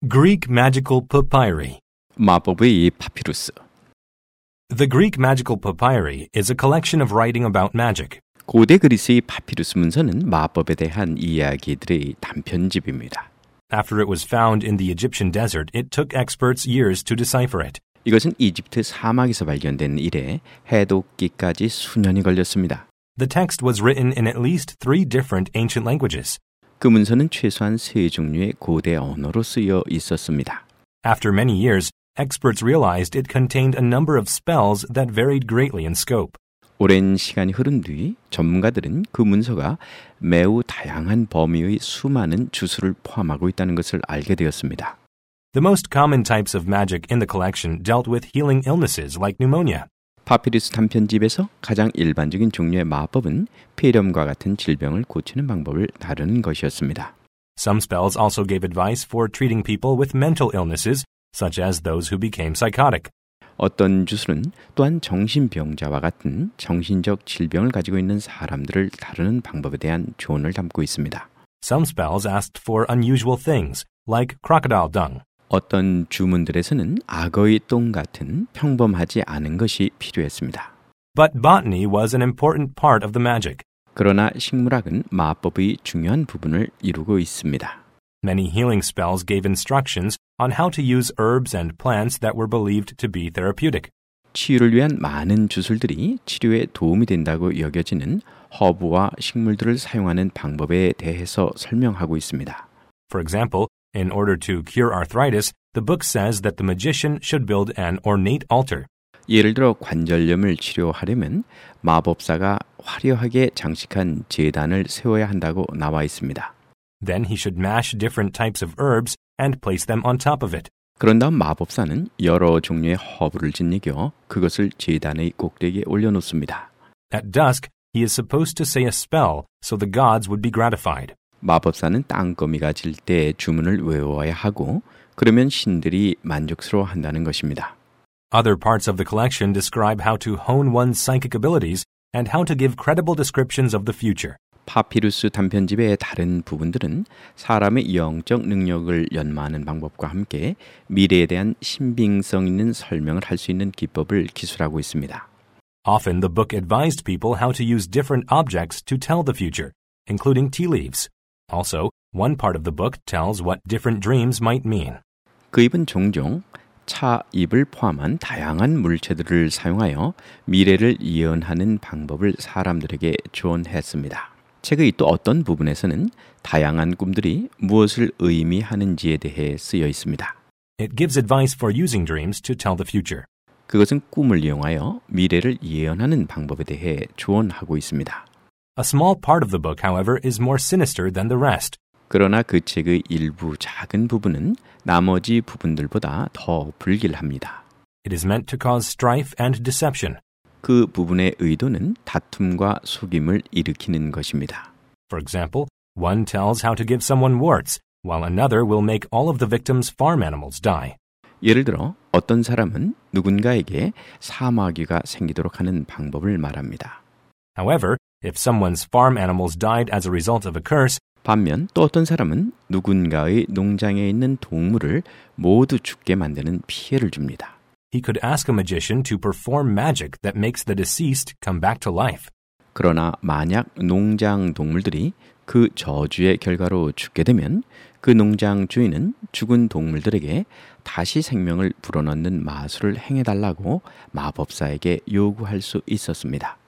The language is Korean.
Greek magical papyri. 마법의 파피루스. The Greek magical papyri is a collection of writing about magic. 고대 그리스의 파피루스 문서는 마법에 대한 이야기들의 단편집입니다. After it was found in the Egyptian desert, it took experts years to decipher it. 이것은 이집트 사막에서 발견된 이래 해독기까지 수년이 걸렸습니다. The text was written in at least 3 different ancient languages. 그 문서는 최소한 3종류의 고대 언어로 쓰여 있었습니다. After many years, experts realized it contained a number of spells that varied greatly in scope. 오랜 시간이 흐른 뒤 전문가들은 그 문서가 매우 다양한 범위의 수많은 주술을 포함하고 있다는 것을 알게 되었습니다. The most common types of magic in the collection dealt with healing illnesses like pneumonia. 파피루스 단편집에서 가장 일반적인 종류의 마법은 폐렴과 같은 질병을 고치는 방법을 다루는 것이었습니다. Some spells also gave advice for treating people with mental illnesses, such as those who became psychotic. 어떤 주술은 또한 정신병자와 같은 정신적 질병을 가지고 있는 사람들을 다루는 방법에 대한 조언을 담고 있습니다. Some spells asked for unusual things, like crocodile dung. 어떤 주문들에서는 악어의 똥 같은 평범하지 않은 것이 필요했습니다. But botany was an important part of the magic. 그러나 식물학은 마법의 중요한 부분을 이루고 있습니다. Many healing spells gave instructions on how to use herbs and plants that were believed to be therapeutic. 치유를 위한 많은 주술들이 치료에 도움이 된다고 여겨지는 허브와 식물들을 사용하는 방법에 대해서 설명하고 있습니다. For example, in order to cure arthritis, the book says that the magician should build an ornate altar. 예를 들어 관절염을 치료하려면 마법사가 화려하게 장식한 제단을 세워야 한다고 나와 있습니다. Then he should mash different types of herbs and place them on top of it. 그런 다음 마법사는 여러 종류의 허브를 짓이겨 그것을 제단의 꼭대기에 올려놓습니다. At dusk, he is supposed to say a spell so the gods would be gratified. 마법사는 땅거미가 질 때 주문을 외워야 하고 그러면 신들이 만족스러워한다는 것입니다. Other parts of the collection describe how to hone one's psychic abilities and how to give credible descriptions of the future. 파피루스 단편집의 다른 부분들은 사람의 영적 능력을 연마하는 방법과 함께 미래에 대한 신빙성 있는 설명을 할 수 있는 기법을 기술하고 있습니다. Often the book advised people how to use different objects to tell the future, including tea leaves. Also, one part of the book tells what different dreams might mean. 그 잎은 종종 차 잎을 포함한 다양한 물체들을 사용하여 미래를 예언하는 방법을 사람들에게 조언했습니다. 책의 또 어떤 부분에서는 다양한 꿈들이 무엇을 의미하는지에 대해 쓰여 있습니다. It gives advice for using dreams to tell the future. 그것은 꿈을 이용하여 미래를 예언하는 방법에 대해 조언하고 있습니다. A small part of the book, however, is more sinister than the rest. 그러나 그 책의 일부 작은 부분은 나머지 부분들보다 더 불길합니다. It is meant to cause strife and deception. 그 부분의 의도는 다툼과 속임을 일으키는 것입니다. For example, one tells how to give someone warts, while another will make all of the victim's farm animals die. 예를 들어 어떤 사람은 누군가에게 사마귀가 생기도록 하는 방법을 말합니다. However, if someone's farm animals died as a result of a curse, 반면 또 어떤 사람은 누군가의 농장에 있는 동물을 모두 죽게 만드는 피해를 줍니다. he could ask a magician to perform magic that makes the deceased come back to life. 그러나 만약 농장 동물들이 그 저주의 결과로 죽게 되면 그 농장 주인은 죽은 동물들에게 다시 생명을 불어넣는 마술을 행해달라고 마법사에게 요구할 수 있었습니다.